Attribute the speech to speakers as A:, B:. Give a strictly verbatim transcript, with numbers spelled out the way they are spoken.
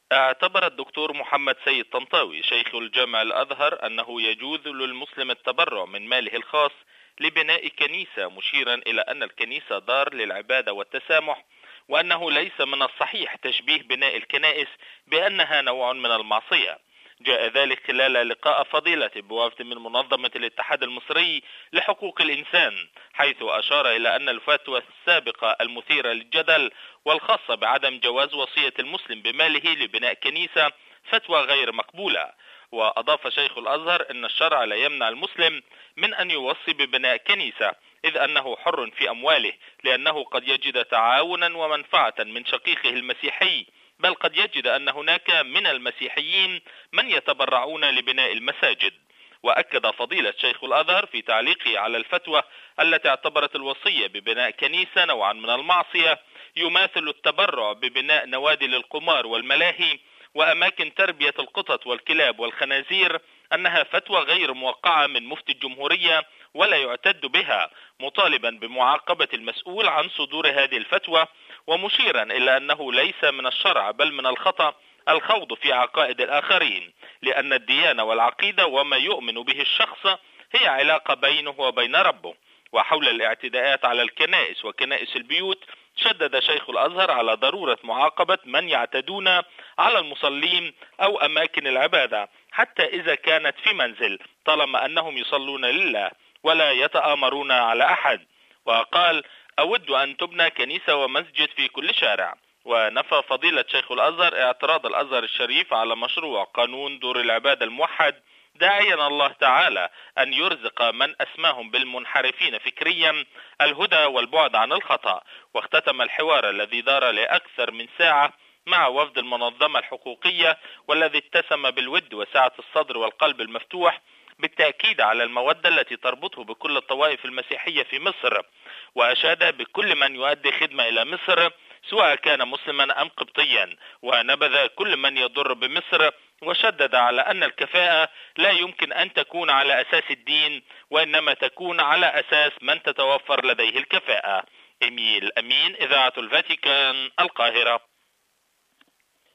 A: اعتبر الدكتور محمد سيد طنطاوي شيخ الجامع الأزهر أنه يجوز للمسلم التبرع من ماله الخاص لبناء كنيسة، مشيرا إلى أن الكنيسة دار للعبادة والتسامح، وأنه ليس من الصحيح تشبيه بناء الكنائس بأنها نوع من المعصية. جاء ذلك خلال لقاء فضيلة بوفد من منظمة الاتحاد المصري لحقوق الإنسان، حيث أشار إلى أن الفتوى السابقة المثيرة للجدل والخاصة بعدم جواز وصية المسلم بماله لبناء كنيسة فتوى غير مقبولة. وأضاف شيخ الأزهر أن الشرع لا يمنع المسلم من أن يوصي ببناء كنيسة، إذ أنه حر في أمواله، لأنه قد يجد تعاونا ومنفعة من شقيقه المسيحي، بل قد يجد أن هناك من المسيحيين من يتبرعون لبناء المساجد. وأكد فضيلة شيخ الأزهر في تعليقه على الفتوى التي اعتبرت الوصية ببناء كنيسة نوعا من المعصية يماثل التبرع ببناء نوادي للقمار والملاهي وأماكن تربية القطط والكلاب والخنازير، أنها فتوى غير موقعة من مفتي الجمهورية ولا يعتد بها، مطالبا بمعاقبة المسؤول عن صدور هذه الفتوى، ومشيرا إلى أنه ليس من الشرع بل من الخطأ الخوض في عقائد الآخرين، لأن الديانة والعقيدة وما يؤمن به الشخص هي علاقة بينه وبين ربه. وحول الاعتداءات على الكنائس وكنائس البيوت، شدد شيخ الأزهر على ضرورة معاقبة من يعتدون على المصلين أو أماكن العبادة حتى إذا كانت في منزل، طالما أنهم يصلون لله ولا يتآمرون على أحد. وقال: أود أن تبنى كنيسة ومسجد في كل شارع. ونفى فضيلة شيخ الأزهر اعتراض الأزهر الشريف على مشروع قانون دور العبادة الموحد، داعيا الله تعالى أن يرزق من أسماهم بالمنحرفين فكريا الهدى والبعد عن الخطأ. واختتم الحوار الذي دار لأكثر من ساعة مع وفد المنظمة الحقوقية، والذي اتسم بالود وسعة الصدر والقلب المفتوح، بالتأكيد على المودة التي تربطه بكل الطوائف المسيحية في مصر، وأشاد بكل من يؤدي خدمة إلى مصر سواء كان مسلما أم قبطيا، ونبذ كل من يضر بمصر، وشدد على أن الكفاءة لا يمكن أن تكون على أساس الدين، وإنما تكون على أساس من تتوفر لديه الكفاءة. إيميل أمين، إذاعة الفاتيكان، القاهرة.